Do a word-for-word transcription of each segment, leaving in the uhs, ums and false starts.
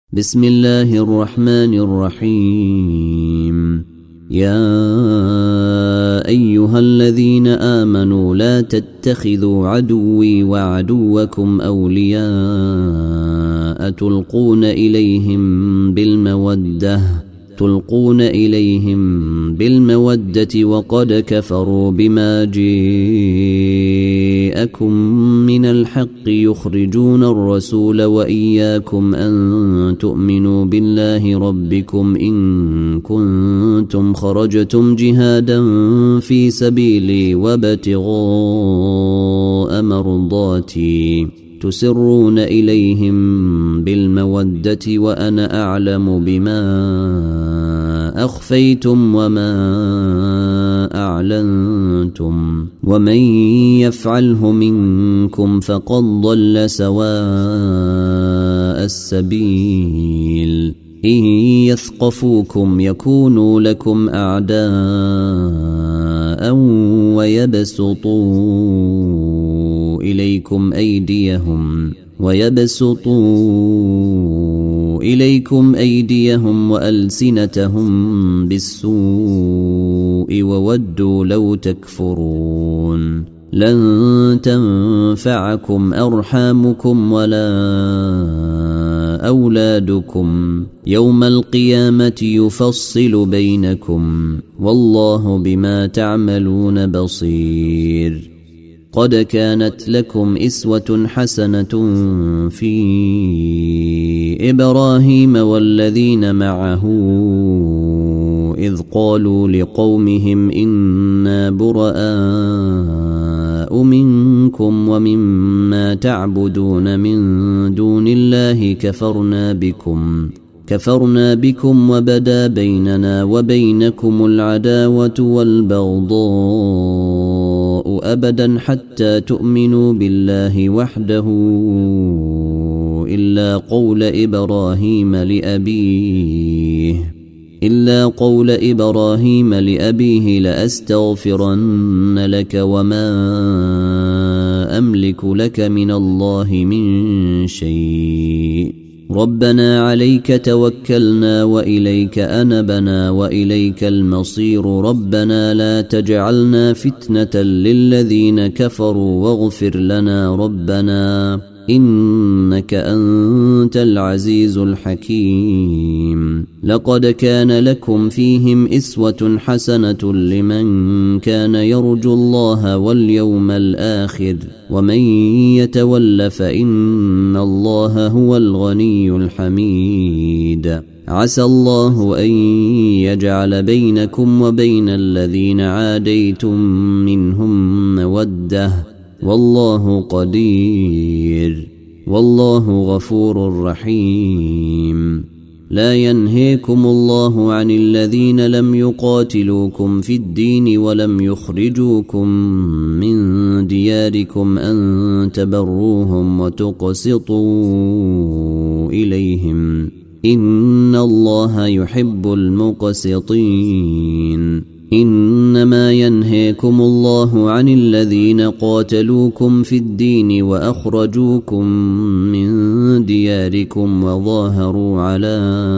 بسم الله الرحمن الرحيم. يا أيها الذين آمنوا لا تتخذوا عدوي وعدوكم أولياء تلقون إليهم بالمودة تلقون إليهم بالمودة وقد كفروا بما جاءكم من الحق يخرجون الرسول وإياكم أن تؤمنوا بالله ربكم إن كنتم خرجتم جهادا في سبيلي وابتغاء مرضاتي تسرون إليهم بالمودة وأنا أعلم بما أخفيتم وما أعلنتم ومن يفعله منكم فقد ضل سواء السبيل. إن يثقفوكم يكونوا لكم أعداء ويبسطوا إليكم أيديهم ويبسطوا إليكم أيديهم وألسنتهم بالسوء وودوا لو تكفرون. لن تنفعكم أرحامكم ولا أولادكم يوم القيامة يفصل بينكم والله بما تعملون بصير. قد كانت لكم إسوة حسنة في إبراهيم والذين معه إذ قالوا لقومهم إنا براء منكم ومما تعبدون من دون الله كفرنا بكم كفرنا بكم وبدا بيننا وبينكم العداوة والبغضاء أبدا حتى تؤمنوا بالله وحده إلا قول إبراهيم لأبيه إلا قول إبراهيم لأبيه لأستغفرن لك وما أملك لك من الله من شيء ربنا عليك توكلنا وإليك أنبنا وإليك المصير ربنا لا تجعلنا فتنة للذين كفروا واغفر لنا ربنا إنك أنت العزيز الحكيم. لقد كان لكم فيهم إسوة حسنة لمن كان يرجو الله واليوم الآخر ومن يتول فإن الله هو الغني الحميد. عسى الله أن يجعل بينكم وبين الذين عاديتم منهم مودة والله قدير والله غفور رحيم. لا ينهيكم الله عن الذين لم يقاتلوكم في الدين ولم يخرجوكم من دياركم أن تبروهم وتقسطوا إليهم إن الله يحب المقسطين. إنما ينهيكم الله عن الذين قاتلوكم في الدين وأخرجوكم من دياركم وظاهروا على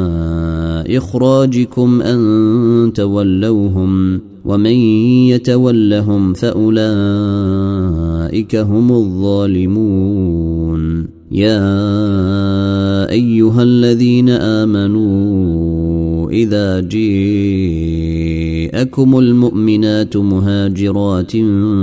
إخراجكم أن تولوهم ومن يتولهم فأولئك هم الظالمون. يا أيها الذين آمنوا إذا جاءكم المؤمنات مهاجرات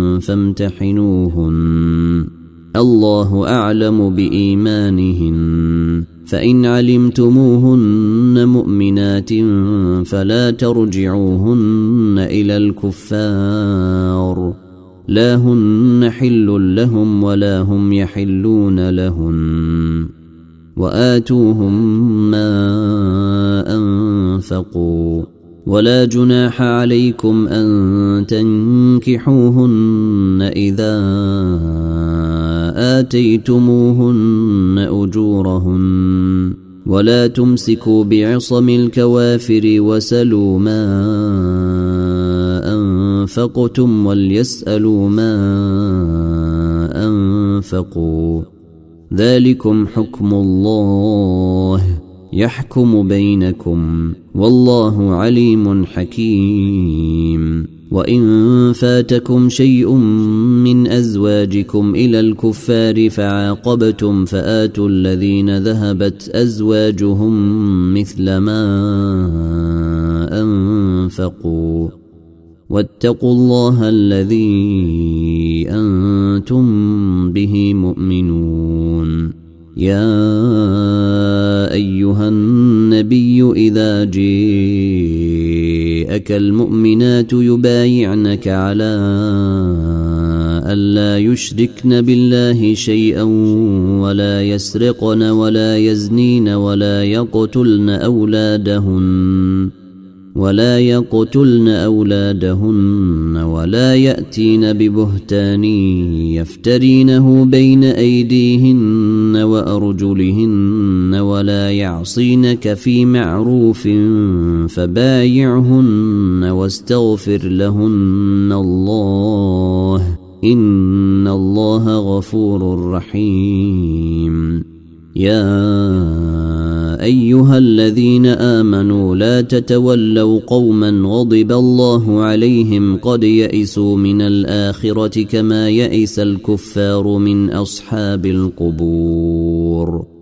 فامتحنوهن الله أعلم بإيمانهن فإن علمتموهن مؤمنات فلا ترجعوهن إلى الكفار لا هن حل لهم ولا هم يحلون لهن وآتوهم ما أنفقوا ولا جناح عليكم أن تنكحوهن إذا آتيتموهن أجورهن ولا تمسكوا بعصم الكوافر وسلوا ما أنفقتم وليسألوا ما أنفقوا ذلكم حكم الله يحكم بينكم والله عليم حكيم. وإن فاتكم شيء من أزواجكم إلى الكفار فعاقبتم فآتوا الذين ذهبت أزواجهم مثل ما أنفقوا واتقوا الله الذي أنتم به مؤمنون. يا أيها النبي إذا جاءك المؤمنات يبايعنك على ألا يشركن بالله شيئا ولا يسرقن ولا يزنين ولا يقتلن أولادهن ولا يقتلن أولادهن ولا يأتين ببهتان يفترينه بين أيديهن وأرجلهن ولا يعصينك في معروف فبايعهن واستغفر لهن الله إن الله غفور رحيم. يا أيها الذين آمنوا لا تتولوا قوما غضب الله عليهم قد يئسوا من الآخرة كما يئس الكفار من أصحاب القبور.